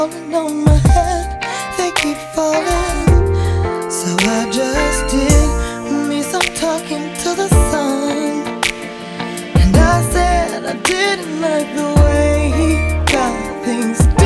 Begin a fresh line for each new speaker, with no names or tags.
falling on my head, they keep falling. So I just did me some talking to the sun, and I said I didn't like the way he got things